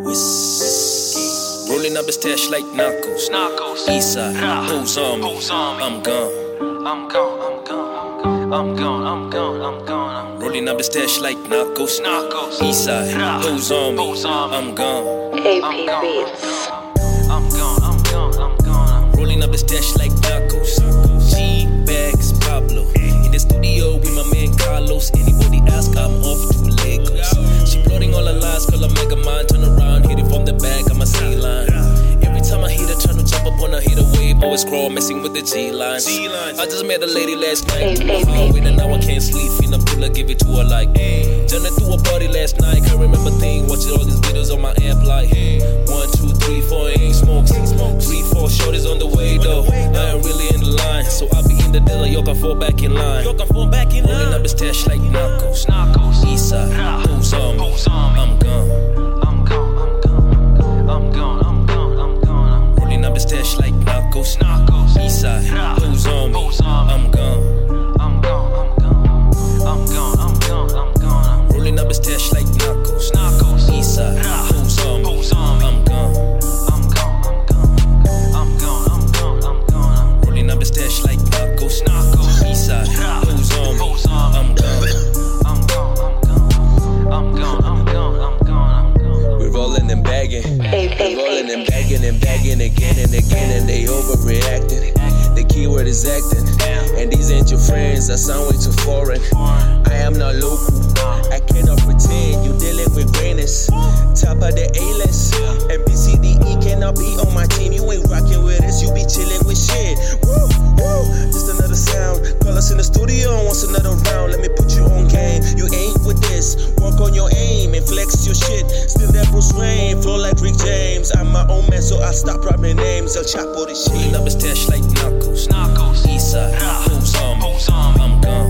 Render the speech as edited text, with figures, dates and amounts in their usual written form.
Whiskey. Rolling up a stash like Narcos. Eastside, who's on me? I'm gone. Rolling up a stash like Narcos. Eastside, who's on me? I'm gone. AP Beats. Rolling up a stash like Narcos. G-Bags, Pablo. In the studio with my man Carlos. Anybody ask, I'm off to Lagos. She plotting all her lies, call her mega mind. Turn around, hit it from the back, I'm a C-line. Every time I hit her, trying to jump up on her, hit a wave. Always crawl, messing with the G-lines. I just met a lady last night in the hallway, and now I can't sleep. Finna pull her, give it to her like, hey. Turn her through a party last night, can't remember thing. Watching all these videos on my app like, hey. 1, 2, 3, 4, ain't smoke. 3, 4 shorties on the way though. I ain't really in the line, so I'll be in the dealer. Y'all can fall back in line. Rolling up a stash like Narcos. Eastside, who's on me? I'm gone. Rolling up a stash like Narcos. Eastside, who's on me? I'm gone. Rolling up a stash like Narcos. Eastside, who's on me? I'm gone. Rolling up a stash like Narcos. Eastside, who's on me? I'm gone. We're rolling and bagging. Rolling and bagging again and again, and they overreacting. The keyword is acting, and these ain't your friends. I sound way too foreign. I am not local. I cannot pretend you dealing with greatness. Top of the A-list, and BCDE cannot be on my team. You ain't rocking with us, you be chilling with shit. Woo, woo, just another sound. Call us in the studio once another round. Let me put you on game. You ain't with this. Work on your aim and flex your shit. Still that Bruce Wayne, flow like Rick James. I'm my own man, so I stop rapping names. I'll chop all this shit. Rolling up a stash like Narcos. Eastside, who's on me? I'm gone.